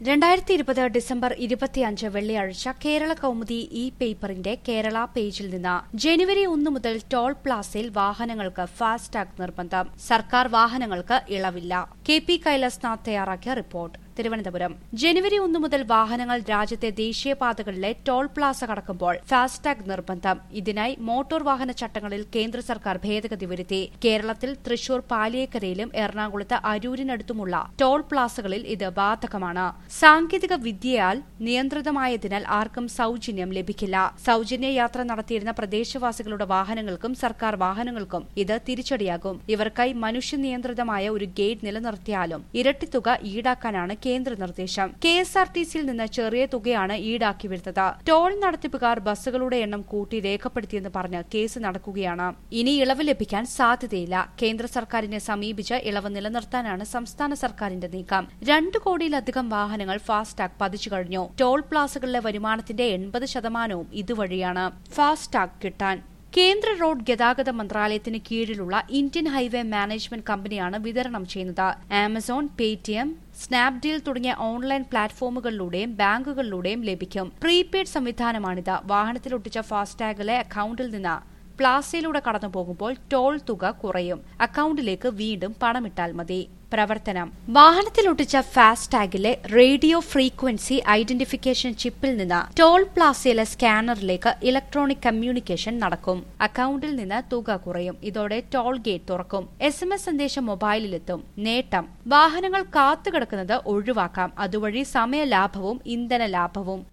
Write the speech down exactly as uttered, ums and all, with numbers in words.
രണ്ടായിരത്തി ഇരുപത് ഡിസംബർ ഇരുപത്തിയഞ്ച് വെള്ളിയാഴ്ച കേരള കൗമുദി ഇ പേപ്പറിന്റെ കേരള പേജിൽ നിന്ന് ജനുവരി ഒന്ന് മുതൽ ടോൾ പ്ലാസയിൽ വാഹനങ്ങൾക്ക് ഫാസ്ടാഗ് നിർബന്ധം. സർക്കാർ വാഹനങ്ങൾക്ക് ഇളവില്ല. കെ പി കൈലാസ്നാഥ് തയ്യാറാക്കിയ റിപ്പോർട്ട്. തിരുവനന്തപുരം ജനുവരി ഒന്ന് മുതൽ വാഹനങ്ങൾ രാജ്യത്തെ ദേശീയപാതകളിലെ ടോൾ പ്ലാസ കടക്കുമ്പോൾ ഫാസ്ടാഗ് നിർബന്ധം. ഇതിനായി മോട്ടോർ വാഹന ചട്ടങ്ങളിൽ കേന്ദ്ര സർക്കാർ ഭേദഗതി വരുത്തി. കേരളത്തിൽ തൃശൂർ പാലിയേക്കരയിലും എറണാകുളത്ത് അരൂരിനടുത്തുമുള്ള ടോൾ പ്ലാസകളിൽ ഇത് ബാധകമാണ്. സാങ്കേതിക വിദ്യയാൽ നിയന്ത്രിതമായതിനാൽ ആർക്കും സൌജന്യം ലഭിക്കില്ല. സൌജന്യ യാത്ര നടത്തിയിരുന്ന പ്രദേശവാസികളുടെ വാഹനങ്ങൾക്കും സർക്കാർ വാഹനങ്ങൾക്കും ഇത് തിരിച്ചടിയാകും. ഇവർക്കായി മനുഷ്യനിയന്ത്രിതമായ ഒരു ഗേറ്റ് നിലനിർത്തിയാലും ഇരട്ടിത്തുക ഈടാക്കാനാണ് കേന്ദ്ര നിർദ്ദേശം. കെ എസ് ആർ ടി സിയിൽ നിന്ന് ചെറിയ തുകയാണ് ഈടാക്കി വരുന്നത്. ടോൾ നടത്തിപ്പുകാർ ബസ്സുകളുടെ എണ്ണം കൂട്ടി രേഖപ്പെടുത്തിയെന്ന് പറഞ്ഞ് കേസ് നടക്കുകയാണ്. ഇനി ഇളവ് ലഭിക്കാൻ സാധ്യതയില്ല. കേന്ദ്ര സർക്കാരിനെ സമീപിച്ച് ഇളവ് നിലനിർത്താനാണ് സംസ്ഥാന സർക്കാരിന്റെ നീക്കം. രണ്ടു കോടിയിലധികം വാഹനങ്ങൾ ഫാസ്ടാഗ് പതിച്ചു കഴിഞ്ഞു. ടോൾ പ്ലാസകളിലെ വരുമാനത്തിന്റെ എൺപത് ശതമാനവും ഇതുവഴിയാണ്. ഫാസ്ടാഗ് കിട്ടാൻ കേന്ദ്ര റോഡ് ഗതാഗത മന്ത്രാലയത്തിന് കീഴിലുള്ള ഇന്ത്യൻ ഹൈവേ മാനേജ്മെന്റ് കമ്പനിയാണ് വിതരണം ചെയ്യുന്നത്. ആമസോൺ, പേടിഎം, സ്നാപ്ഡീൽ തുടങ്ങിയ ഓൺലൈൻ പ്ലാറ്റ്ഫോമുകളിലൂടെയും ബാങ്കുകളിലൂടെയും ലഭിക്കും. പ്രീപെയ്ഡ് സംവിധാനമാണിത്. വാഹനത്തിലൊട്ടിച്ച ഫാസ്ടാഗിലെ അക്കൌണ്ടിൽ നിന്ന് പ്ലാസയിലൂടെ കടന്നുപോകുമ്പോൾ ടോൾ തുക കുറയും. അക്കൌണ്ടിലേക്ക് വീണ്ടും പണമിട്ടാൽ മതി. പ്രവർത്തനം വാഹനത്തിലൊട്ടിച്ച ഫാസ്ടാഗിലെ റേഡിയോ ഫ്രീക്വൻസി ഐഡന്റിഫിക്കേഷൻ ചിപ്പിൽ നിന്ന് ടോൾ പ്ലാസയിലെ സ്കാനറിലേക്ക് ഇലക്ട്രോണിക് കമ്മ്യൂണിക്കേഷൻ നടക്കും. അക്കൌണ്ടിൽ നിന്ന് തുക കുറയും. ഇതോടെ ടോൾ ഗേറ്റ് തുറക്കും. എസ് എം എസ് സന്ദേശം മൊബൈലിലെത്തും. നേട്ടം വാഹനങ്ങൾ കാത്തുകിടക്കുന്നത് ഒഴിവാക്കാം. അതുവഴി സമയലാഭവും ഇന്ധന ലാഭവും.